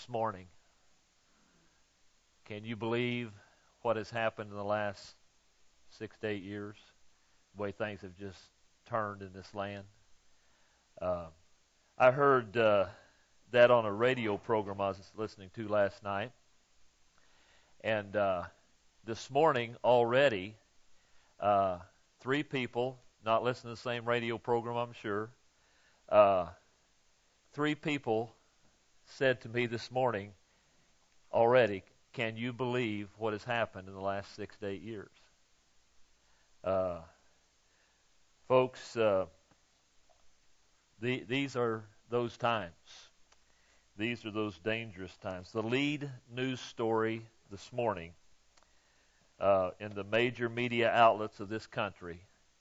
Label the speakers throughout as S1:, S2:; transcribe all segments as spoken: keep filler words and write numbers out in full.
S1: this morning. Can you believe what has happened in the last six to eight years? The way things have just turned in this land. Uh, I heard uh, that on a radio program I was listening to last night. And uh, this morning already, uh, three people, not listening to the same radio program, I'm sure, uh, three people said to me this morning already, can you believe what has happened in the last six to eight years? Uh, folks, uh, the, these are those times. These are those dangerous times. The lead news story this morning uh, in the major media outlets of this country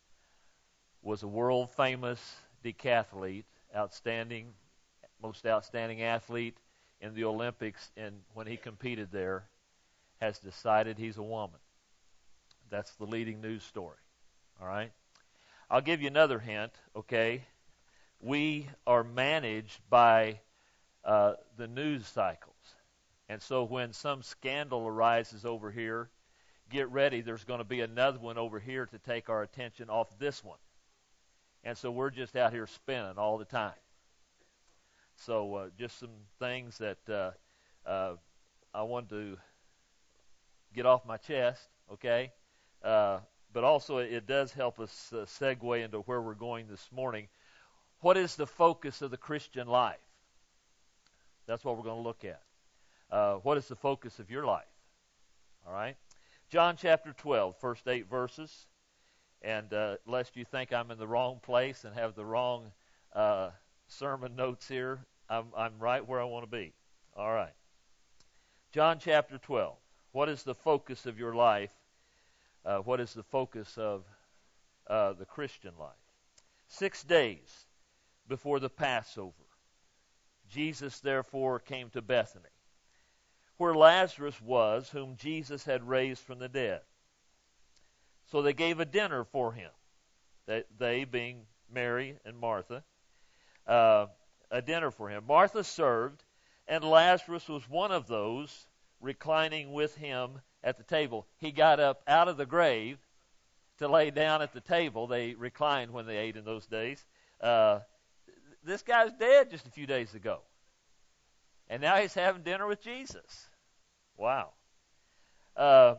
S1: was a world-famous decathlete, outstanding, most outstanding athlete in the Olympics, and when he competed there, has decided he's a woman. That's the leading news story. All right? I'll give you another hint, okay? We are managed by uh, the news cycles. And so when some scandal arises over here, get ready, there's going to be another one over here to take our attention off this one. And so we're just out here spinning all the time. So uh, just some things that uh, uh, I wanted to get off my chest, okay? Uh, but also it does help us uh, segue into where we're going this morning. What is the focus of the Christian life? That's what we're going to look at. Uh, what is the focus of your life? All right? John chapter twelve, first eight verses. And uh, lest you think I'm in the wrong place and have the wrong uh, sermon notes here, I'm, I'm right where I want to be. All right. John chapter twelve. What is the focus of your life? Uh, what is the focus of uh, the Christian life? Six days before the Passover, Jesus therefore came to Bethany, where Lazarus was, whom Jesus had raised from the dead. So they gave a dinner for him, they, they being Mary and Martha, uh, a dinner for him. Martha served, and Lazarus was one of those reclining with him at the table. He got up out of the grave to lay down at the table. They reclined when they ate in those days. Uh, this guy's dead just a few days ago. And now he's having dinner with Jesus. Wow. Uh,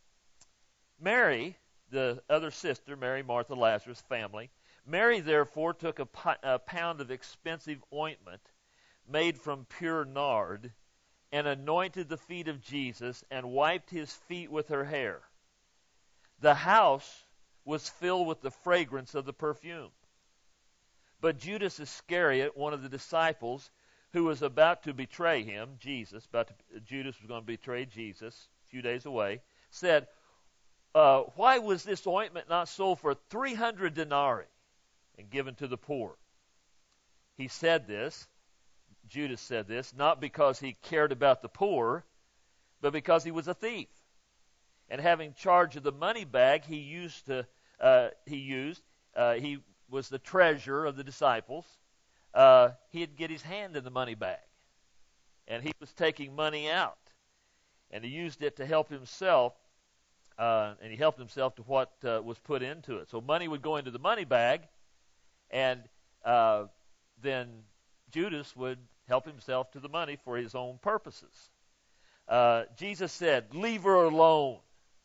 S1: Mary, the other sister, Mary, Martha, Lazarus, family, Mary therefore took a, a pound of expensive ointment made from pure nard and anointed the feet of Jesus and wiped his feet with her hair. The house was filled with the fragrance of the perfume. But Judas Iscariot, one of the disciples, who was about to betray him, Jesus, about to, Judas was going to betray Jesus a few days away, said, uh, why was this ointment not sold for three hundred denarii and given to the poor? He said this, Judas said this, not because he cared about the poor, but because he was a thief. And having charge of the money bag he used to, uh, he used, uh, he was the treasurer of the disciples. Uh, he'd get his hand in the money bag, and he was taking money out, and he used it to help himself, uh, and he helped himself to what uh, was put into it. So money would go into the money bag, and uh, then Judas would help himself to the money for his own purposes. Uh, Jesus said, "Leave her alone,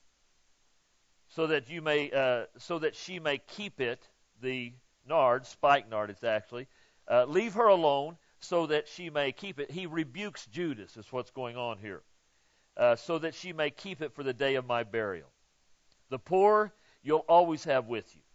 S1: so that you may, uh, so that she may keep it." The nard, spikenard, it's actually. Uh, leave her alone so that she may keep it. He rebukes Judas, is what's going on here. Uh, so that she may keep it for the day of my burial. The poor you'll always have with you,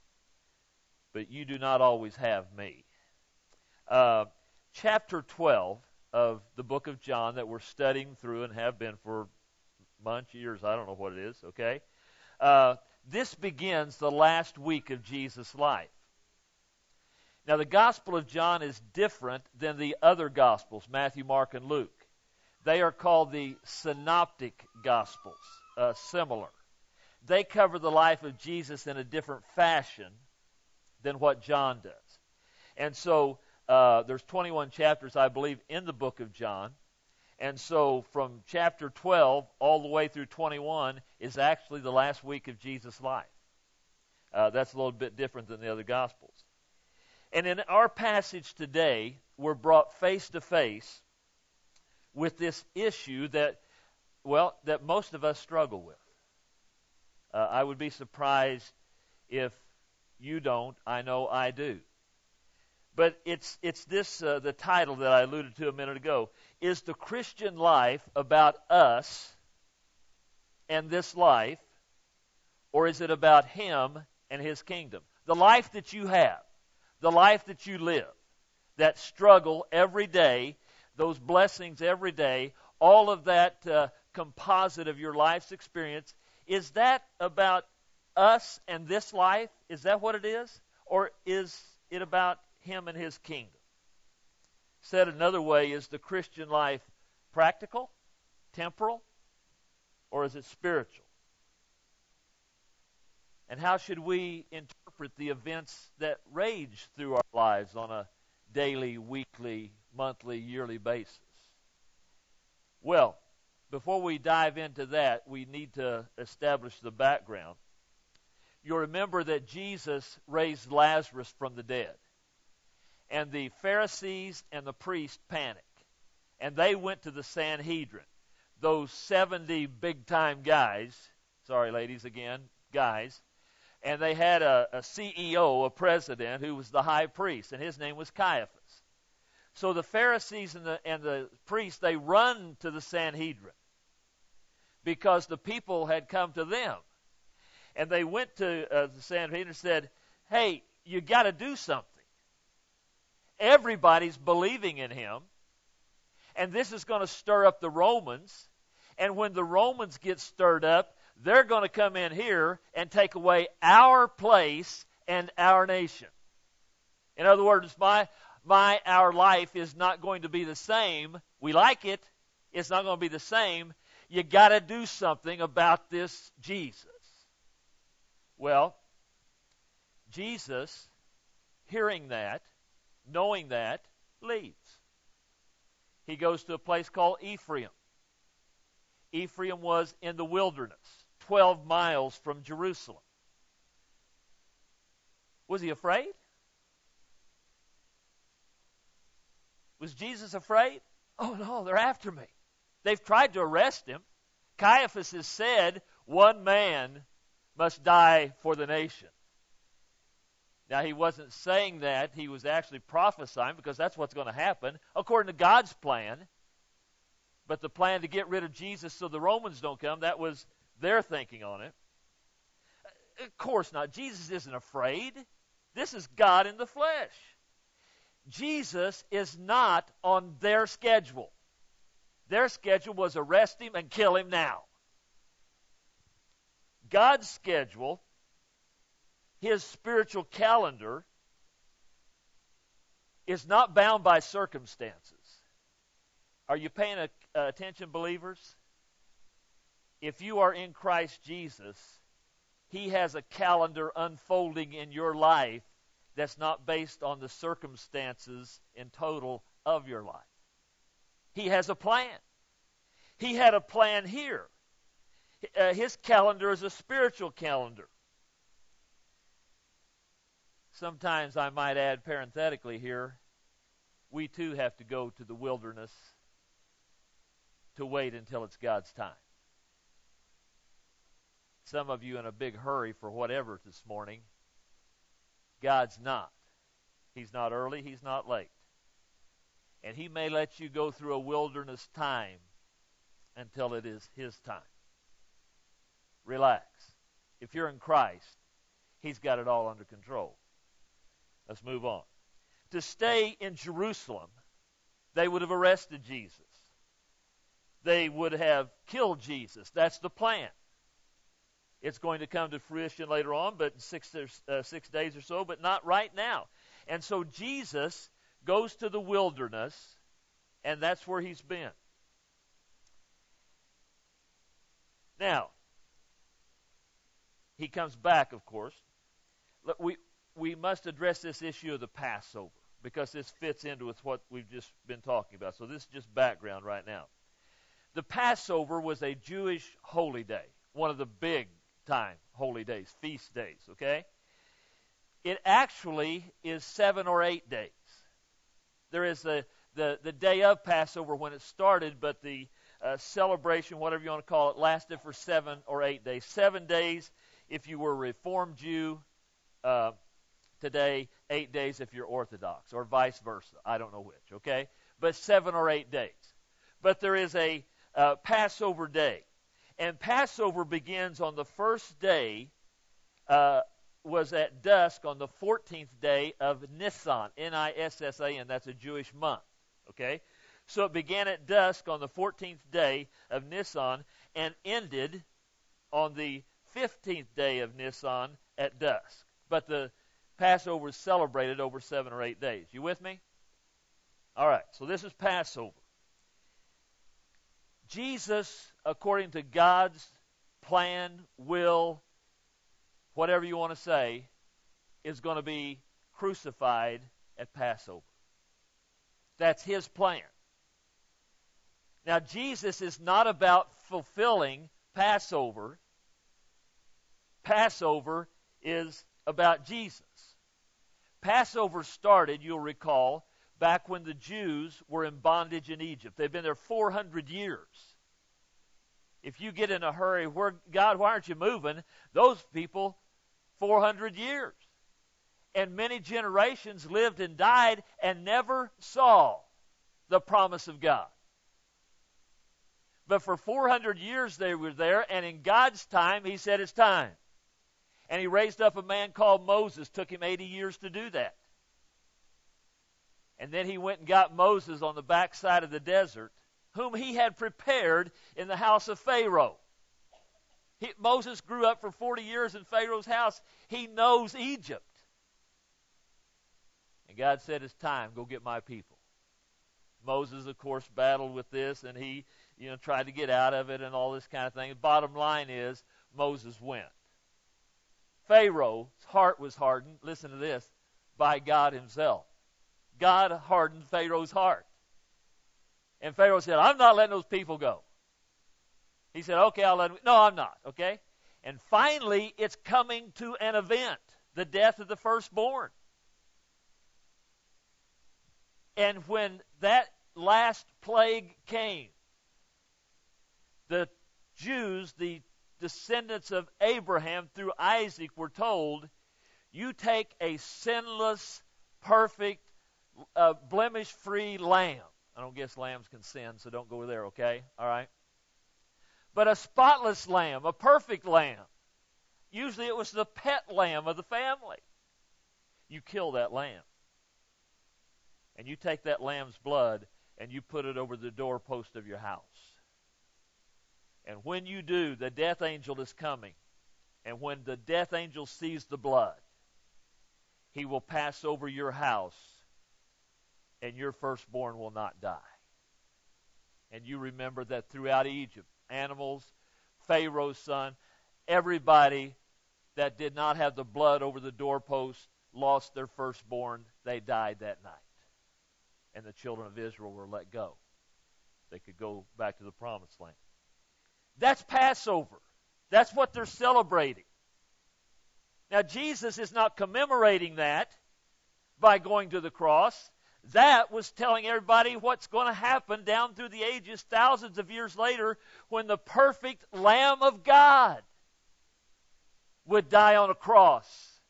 S1: but you do not always have me. Uh, chapter twelve of the book of John that we're studying through and have been for months, years, I don't know what it is, okay? Uh, this begins the last week of Jesus' life. Now, the Gospel of John is different than the other Gospels, Matthew, Mark, and Luke. They are called the Synoptic Gospels, uh, similar. They cover the life of Jesus in a different fashion than what John does. And so uh, there's twenty-one chapters, I believe, in the book of John. And so from chapter twelve all the way through twenty-one is actually the last week of Jesus' life. Uh, that's a little bit different than the other Gospels. And in our passage today, we're brought face to face with this issue that, well, that most of us struggle with. Uh, I would be surprised if you don't. I know I do. But it's it's this, uh, the title that I alluded to a minute ago. Is the Christian life about us and this life, or is it about Him and His kingdom? The life that you have, the life that you live, that struggle every day, those blessings every day, all of that uh, composite of your life's experience, is that about us and this life? Is that what it is? Or is it about Him and His kingdom? Said another way, is the Christian life practical, temporal, or is it spiritual? And how should we interpret the events that rage through our lives on a daily, weekly, monthly, yearly basis? Well, before we dive into that, we need to establish the background. You'll remember that Jesus raised Lazarus from the dead. And the Pharisees and the priests panicked. And they went to the Sanhedrin, those seventy big-time guys, sorry ladies again, guys, and they had a, a C E O, a president, who was the high priest, and his name was Caiaphas. So the Pharisees and the, and the priests, they run to the Sanhedrin because the people had come to them. And they went to uh, the Sanhedrin and said, hey, you got to do something. Everybody's believing in him, and this is going to stir up the Romans. And when the Romans get stirred up, they're going to come in here and take away our place and our nation. In other words, my my our life is not going to be the same. We like it. It's not going to be the same. You got to do something about this Jesus. Well, Jesus, hearing that, knowing that, leaves. He goes to a place called Ephraim. Ephraim was in the wilderness, twelve miles from Jerusalem. Was he afraid? Was Jesus afraid? Oh no, they're after me. They've tried to arrest him. Caiaphas has said one man must die for the nation. Now, he wasn't saying that. He was actually prophesying, because that's what's going to happen according to God's plan. But the plan to get rid of Jesus so the Romans don't come, that was their thinking on it. Of course not. Jesus isn't afraid. This is God in the flesh. Jesus is not on their schedule. Their schedule was arrest him and kill him now. God's schedule, his spiritual calendar, is not bound by circumstances. Are you paying a, uh, attention, believers? If you are in Christ Jesus, he has a calendar unfolding in your life that's not based on the circumstances in total of your life. He has a plan. He had a plan here. Uh, his calendar is a spiritual calendar. Sometimes I might add parenthetically here, we too have to go to the wilderness to wait until it's God's time. Some of you in a big hurry for whatever this morning. God's not. He's not early, he's not late. And he may let you go through a wilderness time until it is his time. Relax. If you're in Christ, he's got it all under control. Let's move on. To stay in Jerusalem, they would have arrested Jesus. They would have killed Jesus. That's the plan. It's going to come to fruition later on, but in six, uh, six days or so, but not right now. And so Jesus goes to the wilderness, and that's where he's been. Now, he comes back, of course. Look, we we must address this issue of the Passover, because this fits into with what we've just been talking about. So this is just background right now. The Passover was a Jewish holy day, one of the big time holy days, feast days, okay? It actually is seven or eight days. There is the, the, the day of Passover when it started, but the uh, celebration, whatever you want to call it, lasted for seven or eight days. Seven days if you were a Reformed Jew uh, today, eight days if you're Orthodox, or vice versa. I don't know which, okay? But seven or eight days. But there is a uh, Passover day. And Passover begins on the first day, uh, was at dusk on the fourteenth day of Nisan, N I S S A N, that's a Jewish month, okay? So it began at dusk on the fourteenth day of Nisan and ended on the fifteenth day of Nisan at dusk. But the Passover is celebrated over seven or eight days. You with me? All right, so this is Passover. Jesus, according to God's plan, will, whatever you want to say, is going to be crucified at Passover. That's his plan. Now, Jesus is not about fulfilling Passover. Passover is about Jesus. Passover started, you'll recall, back when the Jews were in bondage in Egypt. They've been there four hundred years. If you get in a hurry, where God, why aren't you moving? Those people, four hundred years. And many generations lived and died and never saw the promise of God. But for four hundred years they were there, and in God's time, he said it's time. And he raised up a man called Moses. Took him eighty years to do that. And then he went and got Moses on the backside of the desert, whom he had prepared in the house of Pharaoh. He, Moses grew up for forty years in Pharaoh's house. He knows Egypt. And God said, it's time, go get my people. Moses, of course, battled with this, and he, you know, tried to get out of it and all this kind of thing. The bottom line is, Moses went. Pharaoh's heart was hardened, listen to this, by God himself. God hardened Pharaoh's heart. And Pharaoh said, I'm not letting those people go. He said, okay, I'll let them. No, I'm not, okay? And finally, it's coming to an event, the death of the firstborn. And when that last plague came, the Jews, the descendants of Abraham through Isaac, were told, you take a sinless, perfect, uh, blemish-free lamb. I don't guess lambs can sin, so don't go there, okay? All right? But a spotless lamb, a perfect lamb. Usually it was the pet lamb of the family. You kill that lamb. And you take that lamb's blood and you put it over the doorpost of your house. And when you do, the death angel is coming. And when the death angel sees the blood, he will pass over your house, and your firstborn will not die. And you remember that throughout Egypt, animals, Pharaoh's son, everybody that did not have the blood over the doorpost lost their firstborn. They died that night. And the children of Israel were let go. They could go back to the promised land. That's Passover. That's what they're celebrating. Now, Jesus is not commemorating that by going to the cross. That was telling everybody what's going to happen down through the ages, thousands of years later, when the perfect Lamb of God would die on a cross.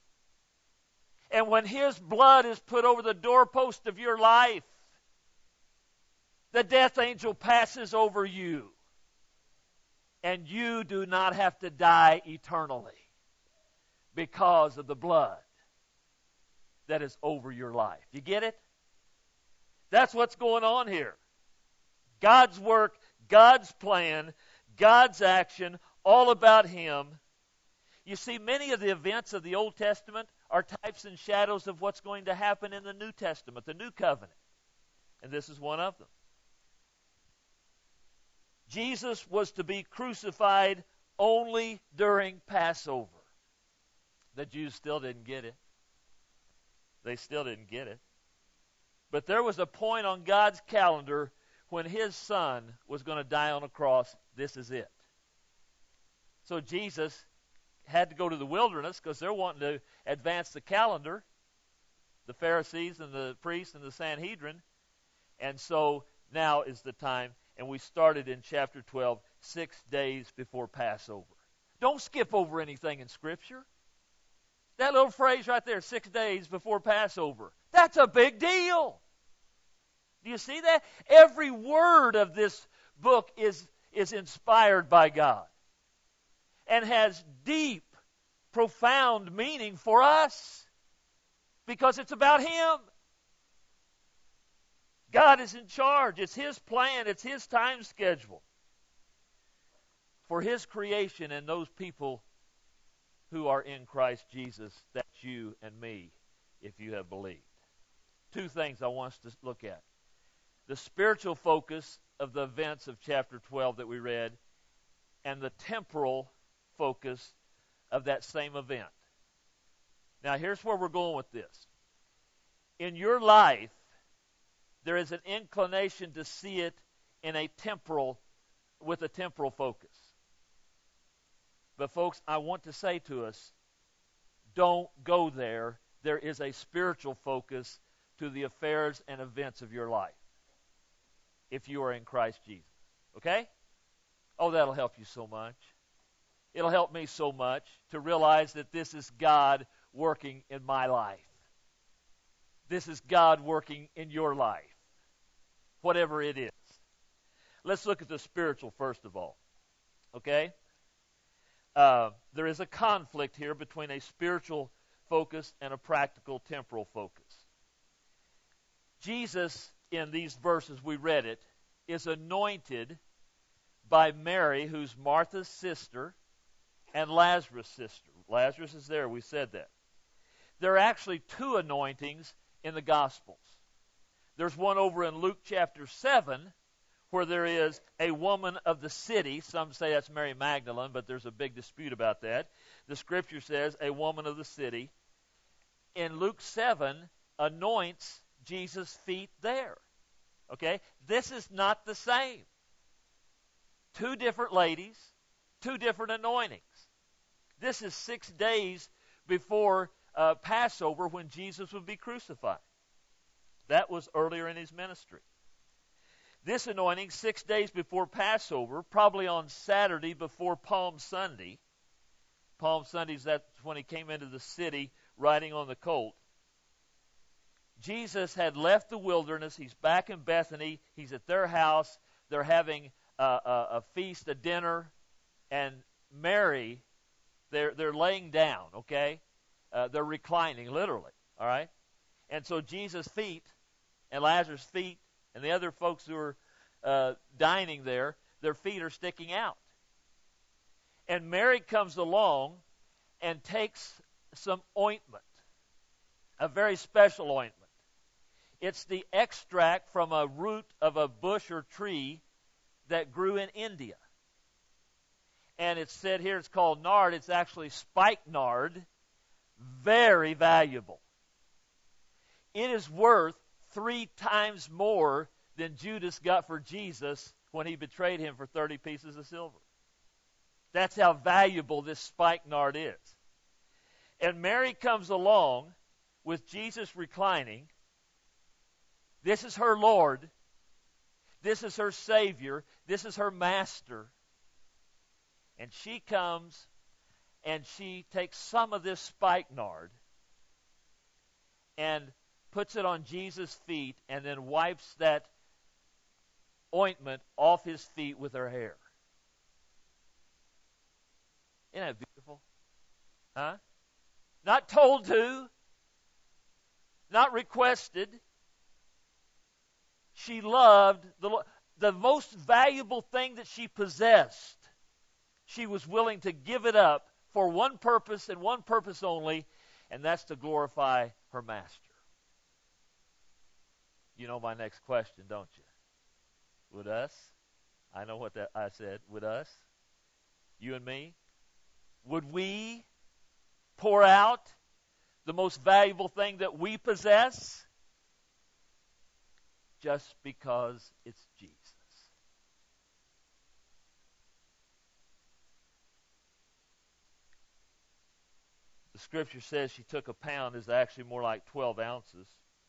S1: And when his blood is put over the doorpost of your life, the death angel passes over you. And you do not have to die eternally because of the blood that is over your life. You get it? That's what's going on here. God's work, God's plan, God's action, all about him. You see, many of the events of the Old Testament are types and shadows of what's going to happen in the New Testament, the New Covenant. And this is one of them. Jesus was to be crucified only during Passover. The Jews still didn't get it. They still didn't get it. But there was a point on God's calendar when his son was going to die on a cross, this is it. So Jesus had to go to the wilderness because they're wanting to advance the calendar, the Pharisees and the priests and the Sanhedrin. And so now is the time, and we started in chapter twelve, six days before Passover. Don't skip over anything in Scripture. That little phrase right there, six days before Passover, that's a big deal. Do you see that? Every word of this book is, is inspired by God and has deep, profound meaning for us because it's about Him. God is in charge. It's His plan. It's His time schedule for His creation and those people who are in Christ Jesus. That's you and me if you have believed. Two things I want us to look at. The spiritual focus of the events of chapter twelve that we read and the temporal focus of that same event. Now here's where we're going with this. In your life, there is an inclination to see it in a temporal, with a temporal focus. But folks, I want to say to us, don't go there. There is a spiritual focus to the affairs and events of your life if you are in Christ Jesus. Okay? Oh, that'll help you so much. It'll help me so much to realize that this is God working in my life. This is God working in your life, whatever it is. Let's look at the spiritual first of all. Okay? Uh, there is a conflict here between a spiritual focus and a practical temporal focus. Jesus, in these verses we read it, is anointed by Mary, who's Martha's sister, and Lazarus' sister. Lazarus is there, we said that. There are actually two anointings in the Gospels. There's one over in Luke chapter seven, where there is a woman of the city. Some say that's Mary Magdalene, but there's a big dispute about that. The Scripture says a woman of the city. In Luke seven, anoints Jesus' feet there. Okay? This is not the same. Two different ladies, two different anointings. This is six days before uh, Passover when Jesus would be crucified. That was earlier in his ministry. This anointing, six days before Passover, probably on Saturday before Palm Sunday. Palm Sunday is that's when he came into the city riding on the colt. Jesus had left the wilderness. He's back in Bethany. He's at their house. They're having a, a, a feast, a dinner. And Mary, they're, they're laying down, okay? Uh, they're reclining, literally, all right? And so Jesus' feet and Lazarus' feet and the other folks who are uh, dining there, their feet are sticking out. And Mary comes along and takes some ointment, a very special ointment. It's the extract from a root of a bush or tree that grew in India. And it's said here it's called nard. It's actually spikenard, very valuable. It is worth three times more than Judas got for Jesus when he betrayed him for thirty pieces of silver. That's how valuable this spikenard is. And Mary comes along with Jesus reclining. This is her Lord. This is her Savior. This is her Master. And she comes and she takes some of this spikenard and puts it on Jesus' feet and then wipes that ointment off his feet with her hair. Isn't that beautiful? Huh? Not told to, not requested. She loved the, the most valuable thing that she possessed. She was willing to give it up for one purpose and one purpose only, and that's to glorify her Master. You know my next question, don't you? Would us? I know what that I said. Would us? You and me? Would we pour out the most valuable thing that we possess just because it's Jesus? Scripture says she took a pound, is actually more like twelve ounces.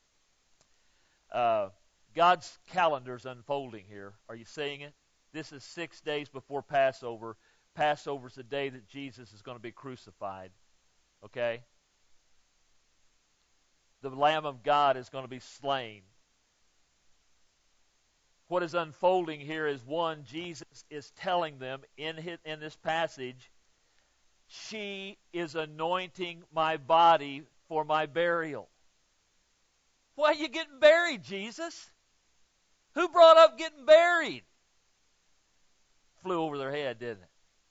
S1: Uh, God's calendar is unfolding here. Are you seeing it? This is six days before Passover. Passover is the day that Jesus is going to be crucified. Okay? The Lamb of God is going to be slain. What is unfolding here is, one, Jesus is telling them in his, in this passage, she is anointing my body for my burial. Why are you getting buried, Jesus? Who brought up getting buried? Flew over their head, didn't it?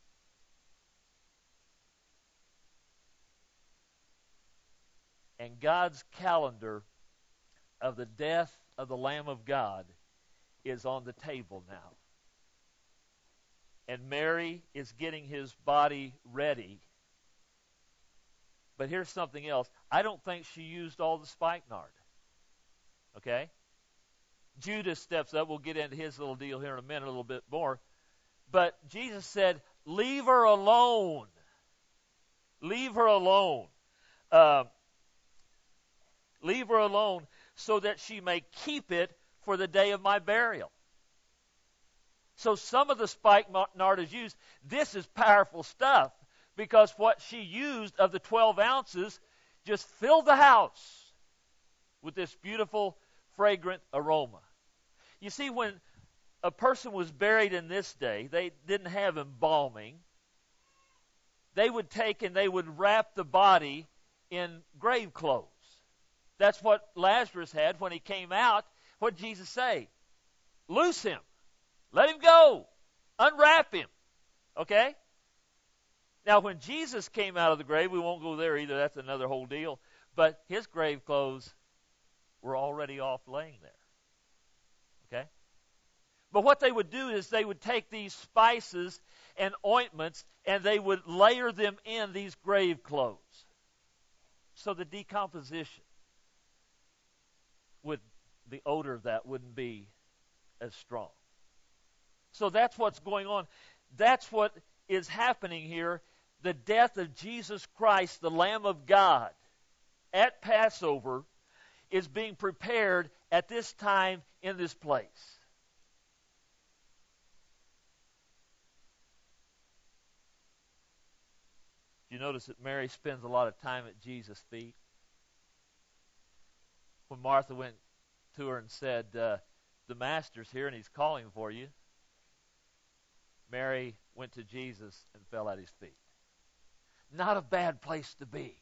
S1: And God's calendar of the death of the Lamb of God is on the table now. And Mary is getting his body ready. But here's something else. I don't think she used all the spikenard. Okay? Judas steps up. We'll get into his little deal here in a minute, a little bit more. But Jesus said, leave her alone. Leave her alone. Uh, leave her alone so that she may keep it for the day of my burial. So some of the spikenard is used. This is powerful stuff, because what she used of the twelve ounces just filled the house with this beautiful, fragrant aroma. You see, when a person was buried in this day, they didn't have embalming. They would take and they would wrap the body in grave clothes. That's what Lazarus had when he came out. What did Jesus say? Loose him. Let him go. Unwrap him. Okay? Now, when Jesus came out of the grave, we won't go there either. That's another whole deal. But his grave clothes were already off laying there. Okay? But what they would do is they would take these spices and ointments and they would layer them in these grave clothes. So the decomposition would, the odor of that wouldn't be as strong. So that's what's going on. That's what is happening here. The death of Jesus Christ, the Lamb of God, at Passover is being prepared at this time in this place. You notice that Mary spends a lot of time at Jesus' feet. When Martha went to her and said, uh, the master's here and he's calling for you, Mary went to Jesus and fell at his feet. Not a bad place to be.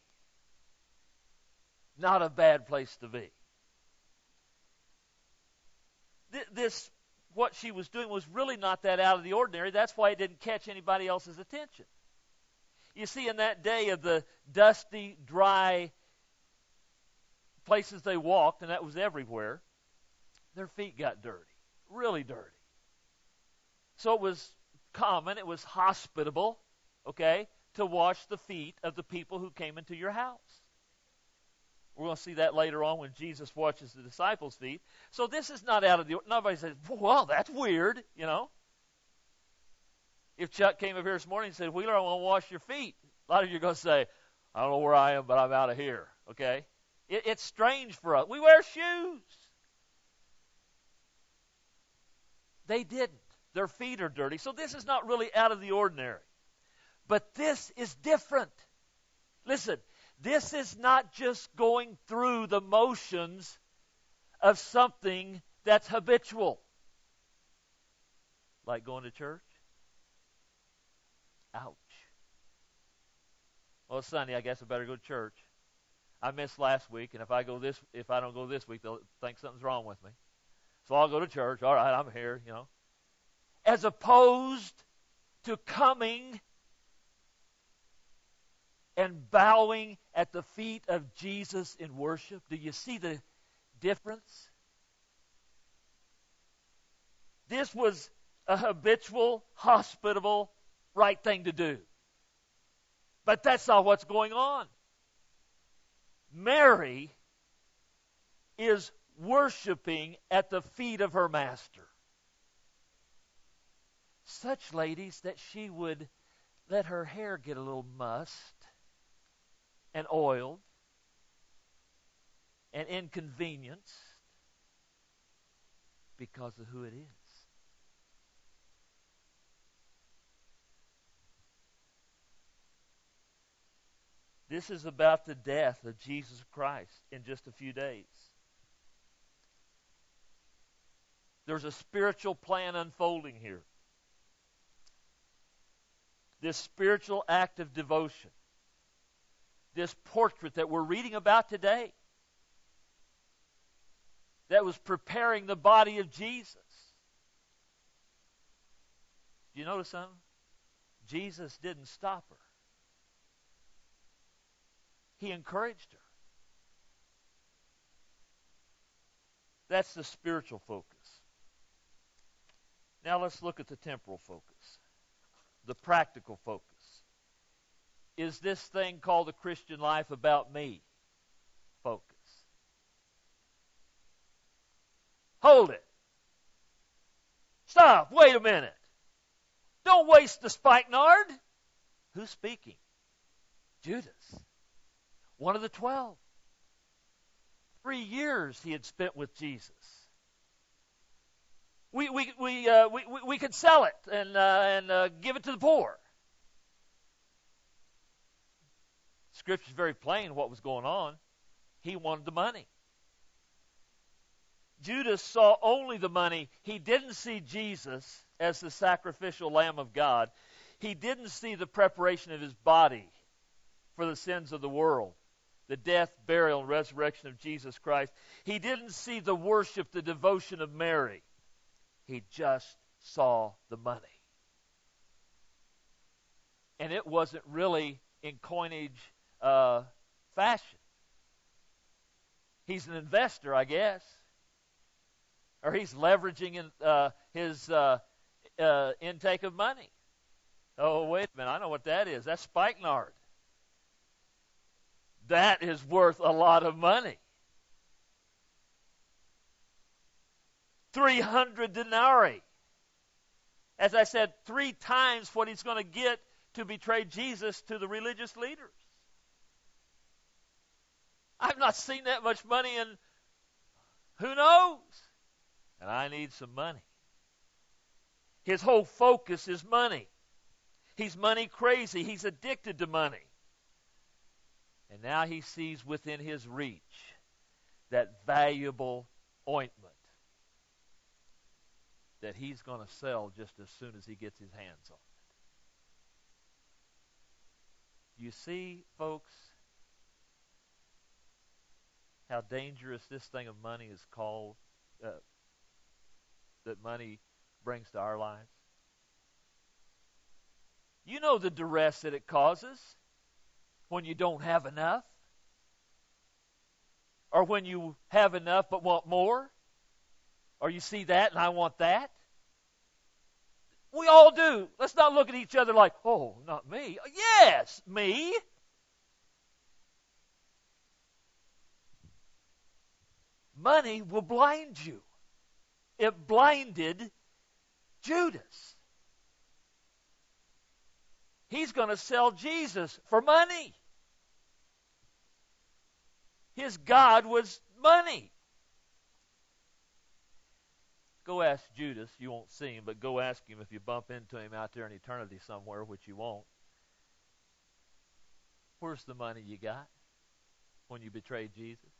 S1: Not a bad place to be. This, what she was doing was really not that out of the ordinary. That's why it didn't catch anybody else's attention. You see, in that day of the dusty, dry places they walked, and that was everywhere, their feet got dirty, really dirty. So it was common, it was hospitable, okay, to wash the feet of the people who came into your house. We're going to see that later on when Jesus washes the disciples' feet. So this is not out of the, nobody says, well, that's weird, you know. If Chuck came up here this morning and said, Wheeler, I want to wash your feet, a lot of you are going to say, I don't know where I am, but I'm out of here, okay? It, it's strange for us. We wear shoes. They didn't. Their feet are dirty. So this is not really out of the ordinary. But this is different. Listen, this is not just going through the motions of something that's habitual. Like going to church. Ouch. Well, Sunday, I guess I better go to church. I missed last week, and if I go this, if I don't go this week, they'll think something's wrong with me. So I'll go to church. All right, I'm here, you know. As opposed to coming and bowing at the feet of Jesus in worship. Do you see the difference? This was a habitual, hospitable, right thing to do. But that's not what's going on. Mary is worshiping at the feet of her master. Such ladies that she would let her hair get a little mussed and oiled and inconvenienced because of who it is. This is about the death of Jesus Christ in just a few days. There's a spiritual plan unfolding here. This spiritual act of devotion, this portrait that we're reading about today, that was preparing the body of Jesus. Do you notice something? Jesus didn't stop her. He encouraged her. That's the spiritual focus. Now let's look at the temporal focus, the practical focus. Is this thing called the Christian life about me? Focus. Hold it. Stop. Wait a minute. Don't waste the spikenard. Who's speaking? Judas. One of the twelve. Three years he had spent with Jesus. We we we uh, we, we we could sell it and uh, and uh, give it to the poor. Scripture's very plain what was going on. He wanted the money. Judas saw only the money. He didn't see Jesus as the sacrificial Lamb of God. He didn't see the preparation of his body for the sins of the world, the death, burial, and resurrection of Jesus Christ. He didn't see the worship, the devotion of Mary. He just saw the money. And it wasn't really in coinage uh, fashion. He's an investor, I guess. Or he's leveraging in, uh, his uh, uh, intake of money. Oh, wait a minute. I know what that is. That's spikenard. That is worth a lot of money. three hundred denarii. As I said, three times what he's going to get to betray Jesus to the religious leaders. I've not seen that much money in who knows? And I need some money. His whole focus is money. He's money crazy. He's addicted to money. And now he sees within his reach that valuable ointment that he's going to sell just as soon as he gets his hands on it. You see, folks, how dangerous this thing of money is called, uh, that money brings to our lives? You know the duress that it causes when you don't have enough, or when you have enough but want more, or you see that and I want that. We all do. Let's not look at each other like, oh, not me. Yes, me. Money will blind you. It blinded Judas. He's going to sell Jesus for money. His God was money. Go ask Judas. You won't see him, but go ask him if you bump into him out there in eternity somewhere, which you won't. Where's the money you got when you betrayed Jesus?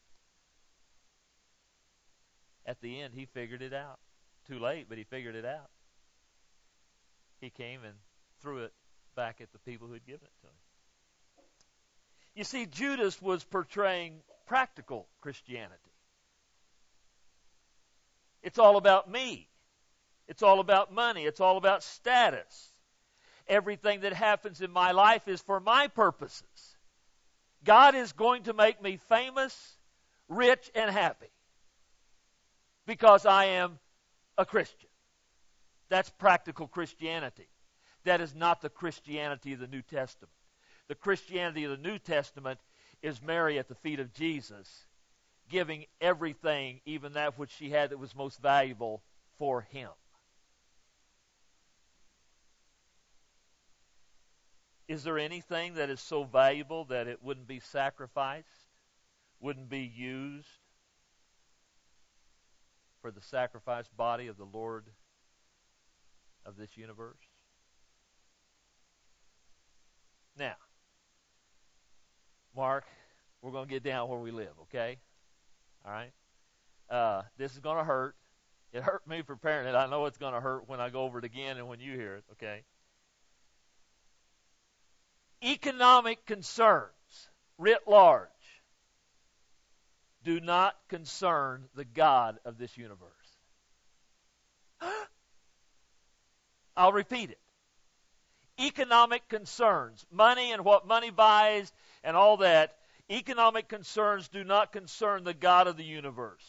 S1: At the end, he figured it out. Too late, but he figured it out. He came and threw it back at the people who had given it to him. You see, Judas was portraying practical Christianity. It's all about me. It's all about money. It's all about status. Everything that happens in my life is for my purposes. God is going to make me famous, rich, and happy because I am a Christian. That's practical Christianity. That is not the Christianity of the New Testament. The Christianity of the New Testament is Mary at the feet of Jesus, giving everything, even that which she had that was most valuable, for him. Is there anything that is so valuable that it wouldn't be sacrificed, wouldn't be used for the sacrificed body of the Lord of this universe? Now, Mark, we're going to get down where we live, okay? All right? Uh, this is going to hurt. It hurt me preparing it. I know it's going to hurt when I go over it again and when you hear it, okay? Economic concerns, writ large, do not concern the God of this universe. I'll repeat it. Economic concerns, money and what money buys and all that, economic concerns do not concern the God of the universe.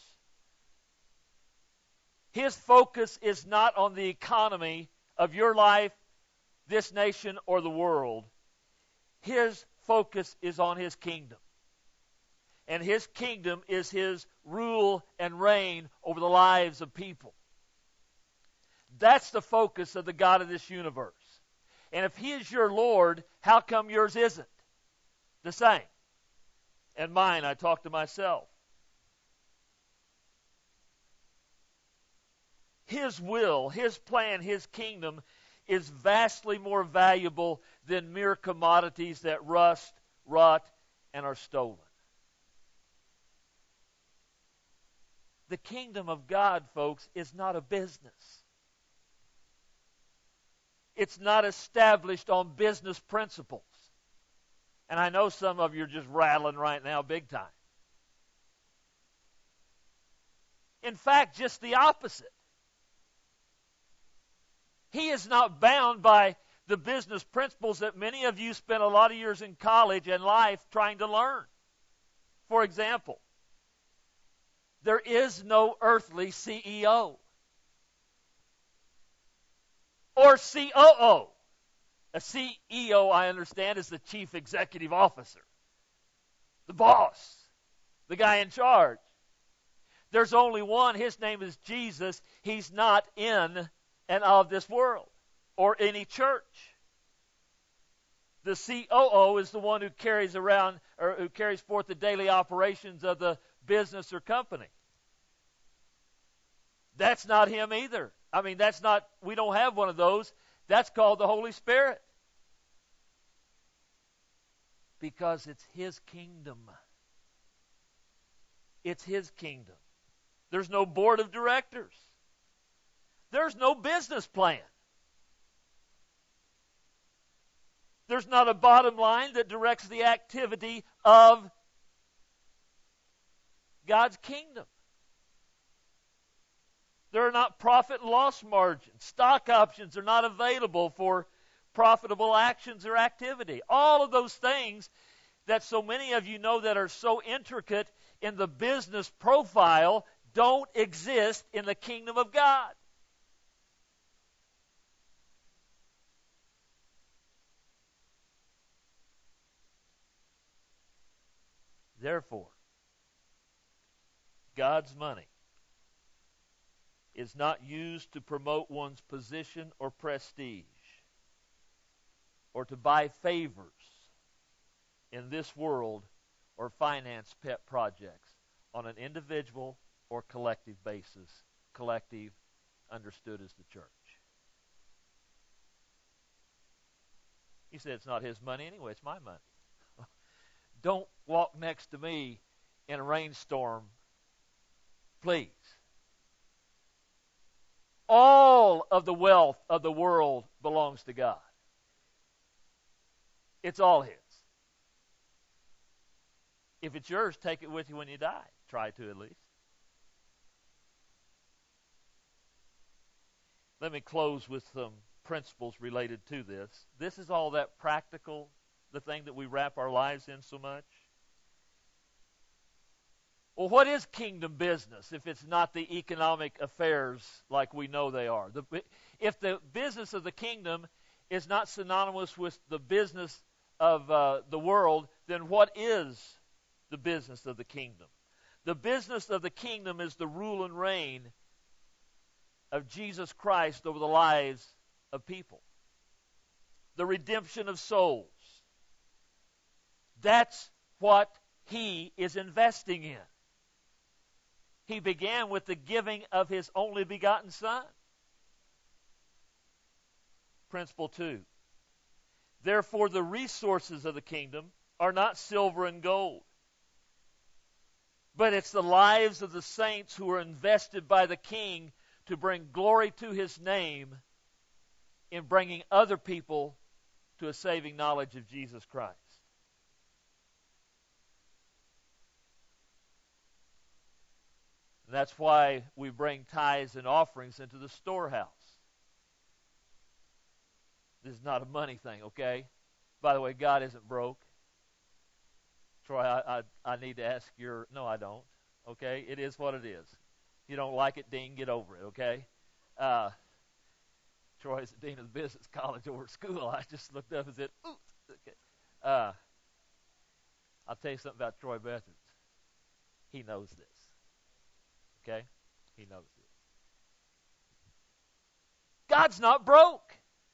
S1: His focus is not on the economy of your life, this nation, or the world. His focus is on His kingdom. And His kingdom is His rule and reign over the lives of people. That's the focus of the God of this universe. And if He is your Lord, how come yours isn't the same? And mine, I talk to myself. His will, His plan, His kingdom is vastly more valuable than mere commodities that rust, rot, and are stolen. The kingdom of God, folks, is not a business. It's not established on business principles. And I know some of you are just rattling right now big time. In fact, just the opposite. He is not bound by the business principles that many of you spent a lot of years in college and life trying to learn. For example, there is no earthly C E O or C O O. A C E O, I understand, is the chief executive officer, the boss, the guy in charge. There's only one. His name is Jesus. He's not in and of this world or any church. The C O O is the one who carries around or who carries forth the daily operations of the business or company. That's not him either. I mean, that's not, we don't have one of those. That's called the Holy Spirit. Because it's His kingdom. It's His kingdom. There's no board of directors. There's no business plan. There's not a bottom line that directs the activity of God's kingdom. There are not profit and loss margins. Stock options are not available for profitable actions or activity. All of those things that so many of you know that are so intricate in the business profile don't exist in the kingdom of God. Therefore, God's money is not used to promote one's position or prestige or to buy favors in this world or finance pet projects on an individual or collective basis. Collective understood as the church. He said it's not his money anyway, it's my money. Don't walk next to me in a rainstorm, please. All of the wealth of the world belongs to God. It's all His. If it's yours, take it with you when you die. Try to at least. Let me close with some principles related to this. This is all that practical, the thing that we wrap our lives in so much. Well, what is kingdom business if it's not the economic affairs like we know they are? The, if the business of the kingdom is not synonymous with the business of uh, the world, then what is the business of the kingdom? The business of the kingdom is the rule and reign of Jesus Christ over the lives of people. the redemption of souls. That's what he is investing in. He began with the giving of his only begotten Son. Principle two. Therefore, the resources of the kingdom are not silver and gold, but it's the lives of the saints who are invested by the King to bring glory to his name in bringing other people to a saving knowledge of Jesus Christ. And that's why we bring tithes and offerings into the storehouse. This is not a money thing, okay? By the way, God isn't broke. Troy, I, I, I need to ask your... No, I don't. Okay? It is what it is. If you don't like it, Dean, get over it, okay? Uh, Troy is the dean of the business college over at school. I just looked up and said, ooh. Okay. Uh, I'll tell you something about Troy Bethens. He knows this. Okay? He knows this. God's not broke.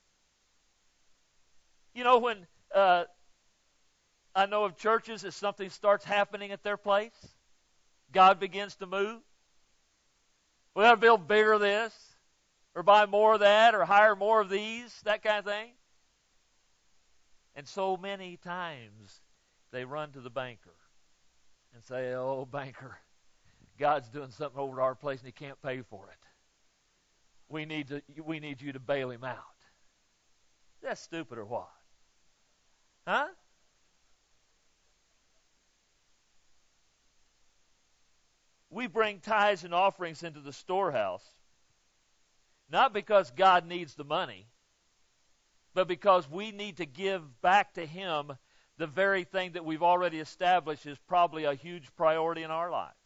S1: You know, when uh, I know of churches, if something starts happening at their place, God begins to move. We got to build bigger of this, or buy more of that, or hire more of these, that kind of thing. And so many times they run to the banker and say, oh, banker, God's doing something over at our place and he can't pay for it. We need to, we need you to bail him out. Is that stupid or what? Huh? We bring tithes and offerings into the storehouse, not because God needs the money, but because we need to give back to him the very thing that we've already established is probably a huge priority in our lives.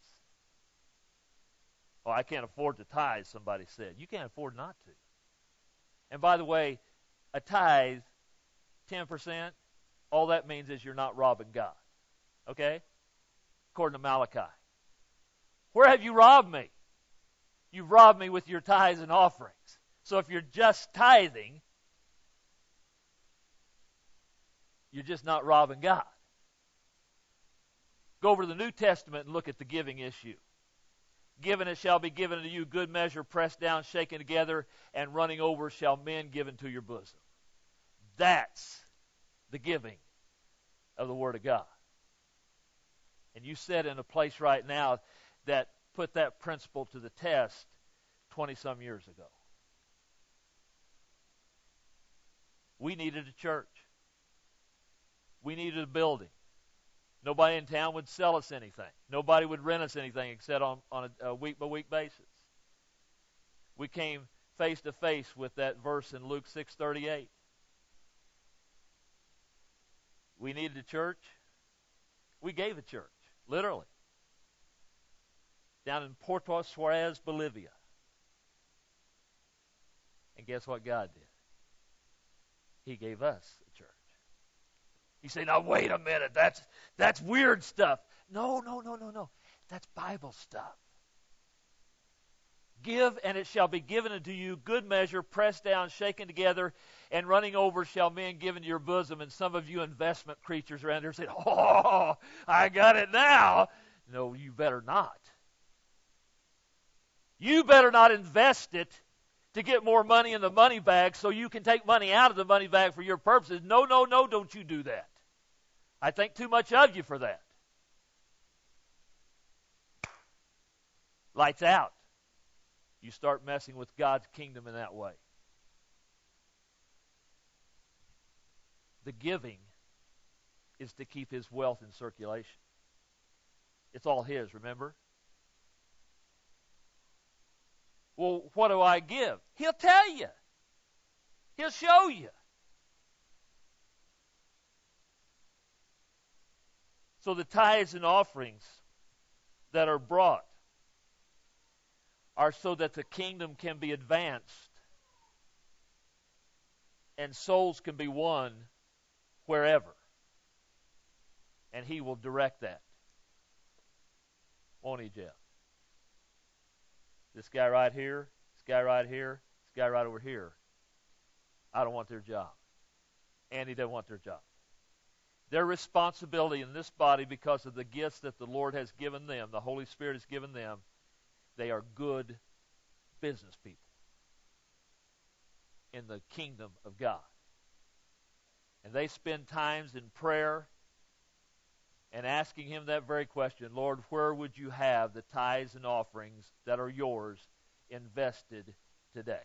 S1: Oh, I can't afford to tithe, somebody said. You can't afford not to. And by the way, a tithe, ten percent, all that means is you're not robbing God. Okay? According to Malachi. Where have you robbed me? You've robbed me with your tithes and offerings. So if you're just tithing, you're just not robbing God. Go over to the New Testament and look at the giving issue. Given it shall be given to you, good measure, pressed down, shaken together, and running over shall men give into your bosom. That's the giving of the Word of God. And you sit in a place right now that put that principle to the test twenty-some years ago. We needed a church. We needed a building. Nobody in town would sell us anything. Nobody would rent us anything except on, on a, a week-by-week basis. We came face to face with that verse in Luke six thirty-eight. We needed a church. We gave a church, literally, down in Puerto Suarez, Bolivia. And guess what God did? He gave us a church. You say, now wait a minute, that's that's weird stuff. No, no, no, no, no. That's Bible stuff. Give, and it shall be given unto you, good measure, pressed down, shaken together, and running over shall men give into your bosom. And some of you investment creatures around here say, oh, I got it now. No, you better not. You better not invest it to get more money in the money bag so you can take money out of the money bag for your purposes. No, no, no, don't you do that. I think too much of you for that. Lights out. You start messing with God's kingdom in that way. The giving is to keep his wealth in circulation. It's all his, remember? Well, what do I give? He'll tell you. He'll show you. So the tithes and offerings that are brought are so that the kingdom can be advanced and souls can be won wherever. And he will direct that. Won't he, Jeff? This guy right here, this guy right here, this guy right over here, I don't want their job. and he doesn't want their job. Their responsibility in this body, because of the gifts that the Lord has given them, the Holy Spirit has given them, they are good business people in the kingdom of God. And they spend times in prayer and asking him that very question, Lord, where would you have the tithes and offerings that are yours invested today?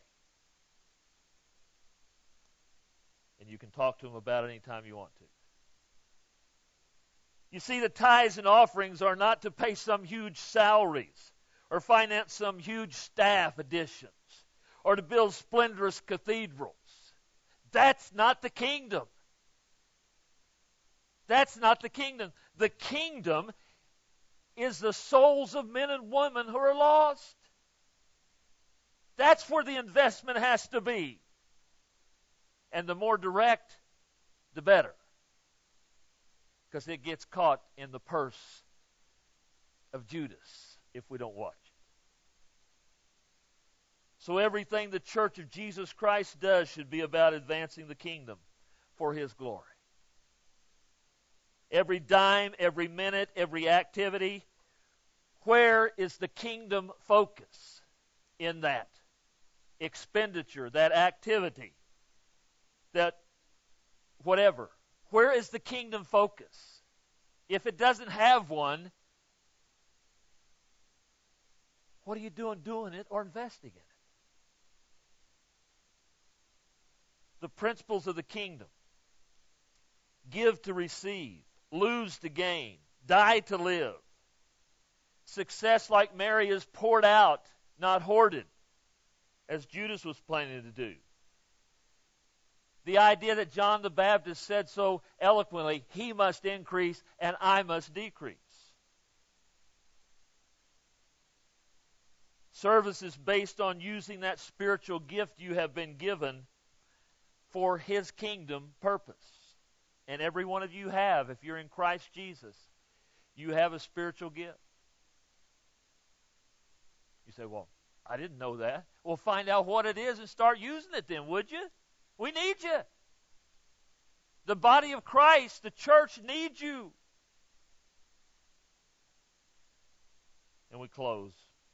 S1: And you can talk to him about it anytime you want to. You see, the tithes and offerings are not to pay some huge salaries or finance some huge staff additions or to build splendorous cathedrals. That's not the kingdom. That's not the kingdom. The kingdom is the souls of men and women who are lost. That's where the investment has to be. And the more direct, the better. Because it gets caught in the purse of Judas if we don't watch it. So everything the Church of Jesus Christ does should be about advancing the kingdom for his glory. Every dime, every minute, every activity, where is the kingdom focus in that expenditure, that activity, that whatever? Where is the kingdom focus? If it doesn't have one, what are you doing doing it or investing in it? The principles of the kingdom. Give to receive. Lose to gain. Die to live. Success like Mary is poured out, not hoarded, as Judas was planning to do. The idea that John the Baptist said so eloquently, he must increase and I must decrease. Service is based on using that spiritual gift you have been given for his kingdom purpose. And every one of you have, if you're in Christ Jesus, you have a spiritual gift. You say, well, I didn't know that. Well, find out what it is and start using it then, would you? We need you. The body of Christ, the church, needs you. And we close.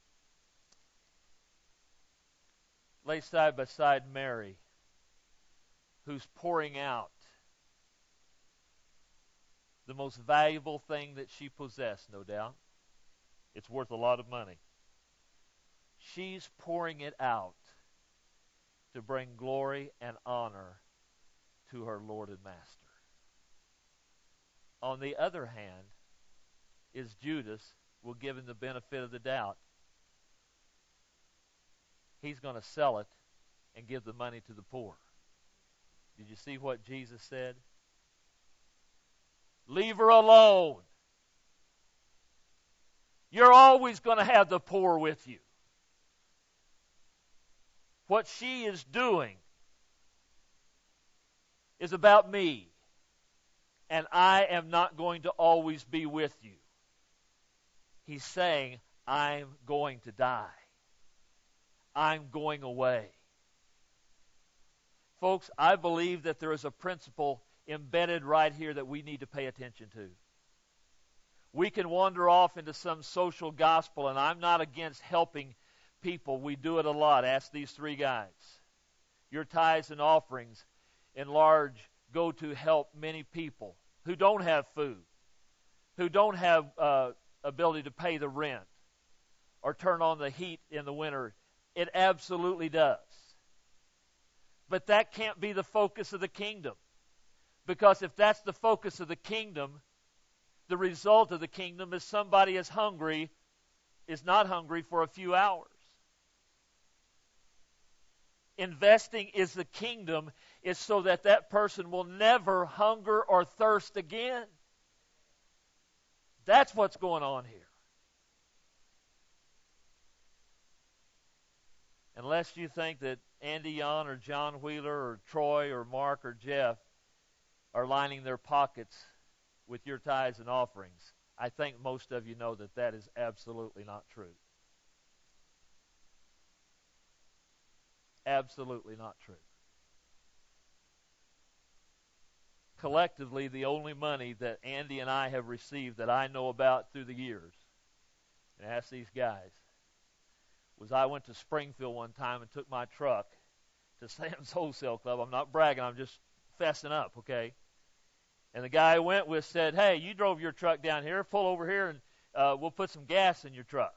S1: Lay side by side Mary, who's pouring out the most valuable thing that she possessed, no doubt. It's worth a lot of money. She's pouring it out to bring glory and honor to her Lord and Master. On the other hand, is Judas, will give him the benefit of the doubt. He's going to sell it and give the money to the poor. Did you see what Jesus said? Leave her alone. You're always going to have the poor with you. What she is doing is about me, and I am not going to always be with you. He's saying, I'm going to die. I'm going away. Folks, I believe that there is a principle embedded right here that we need to pay attention to. We can wander off into some social gospel, and I'm not against helping people. We do it a lot. Ask these three guys. Your tithes and offerings in large go to help many people who don't have food, who don't have uh, ability to pay the rent or turn on the heat in the winter. It absolutely does. But that can't be the focus of the kingdom. Because if that's the focus of the kingdom, the result of the kingdom is somebody is hungry, is not hungry for a few hours. Investing is the kingdom, is so that that person will never hunger or thirst again. That's what's going on here. Unless you think that Andy Yon or John Wheeler or Troy or Mark or Jeff are lining their pockets with your tithes and offerings, I think most of you know that that is absolutely not true. Absolutely not true. collectively the only money that Andy and I have received that I know about through the years, and ask these guys, was I went to Springfield one time and took my truck to Sam's Wholesale Club. I'm not bragging, I'm just fessing up, okay? And the guy I went with said, hey, you drove your truck down here, pull over here and uh, we'll put some gas in your truck.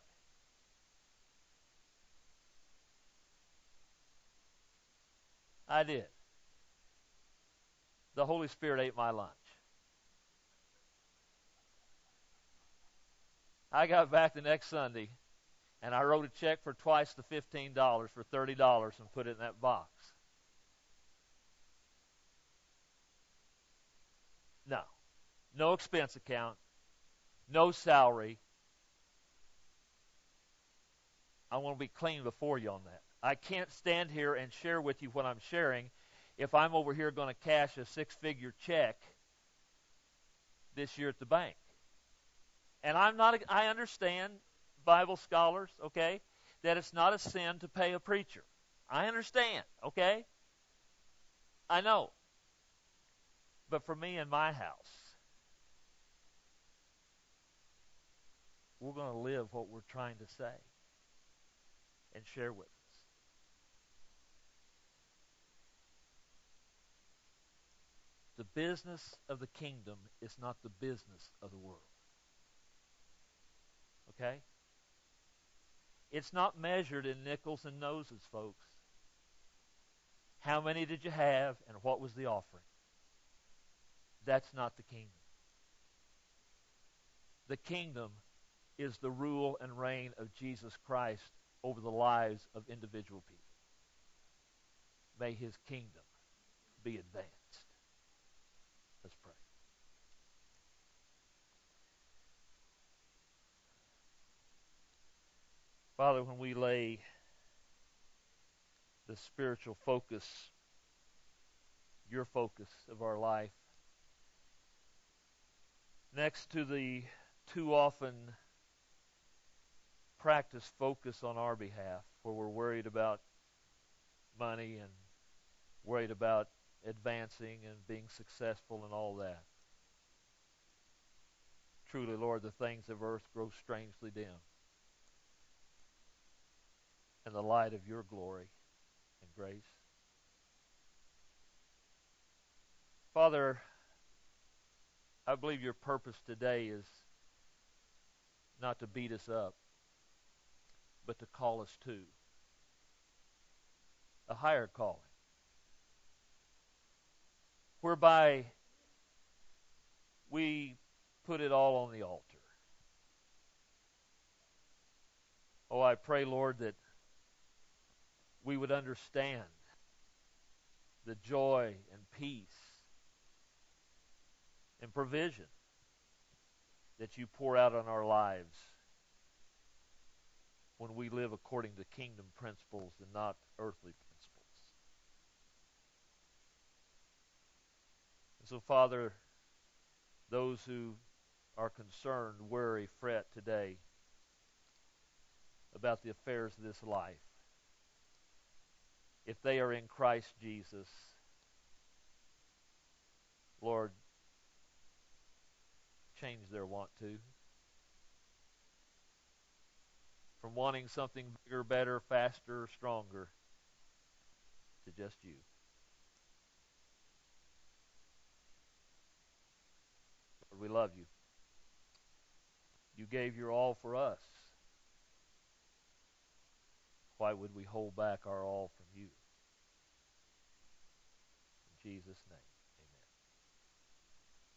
S1: I did. The Holy Spirit ate my lunch. I got back the next Sunday, and I wrote a check for twice the fifteen dollars for thirty dollars and put it in that box. No. No expense account. No salary. I want to be clean before you on that. I can't stand here and share with you what I'm sharing if I'm over here going to cash a six-figure check this year at the bank. And I'm not, I understand, Bible scholars, okay, that it's not a sin to pay a preacher. I understand, okay? I know. But for me and my house, we're going to live what we're trying to say and share with us. The business of the kingdom is not the business of the world. Okay? It's not measured in nickels and noses, folks. How many did you have and what was the offering? That's not the kingdom. The kingdom is the rule and reign of Jesus Christ over the lives of individual people. May his kingdom be advanced. Let's pray. Father, when we lay the spiritual focus, your focus of our life, next to the too often practiced focus on our behalf, where we're worried about money and worried about advancing and being successful and all that. Truly, Lord, the things of earth grow strangely dim in the light of your glory and grace. Father, I believe your purpose today is not to beat us up, but to call us to a higher calling, whereby we put it all on the altar. Oh, I pray, Lord, that we would understand the joy and peace and provision that you pour out on our lives when we live according to kingdom principles and not earthly principles. And so, Father, those who are concerned, worry, fret today about the affairs of this life, if they are in Christ Jesus, Lord, change their want to. From wanting something bigger, better, faster, stronger, to just you. Lord, we love you. You gave your all for us. Why would we hold back our all from you? In Jesus' name.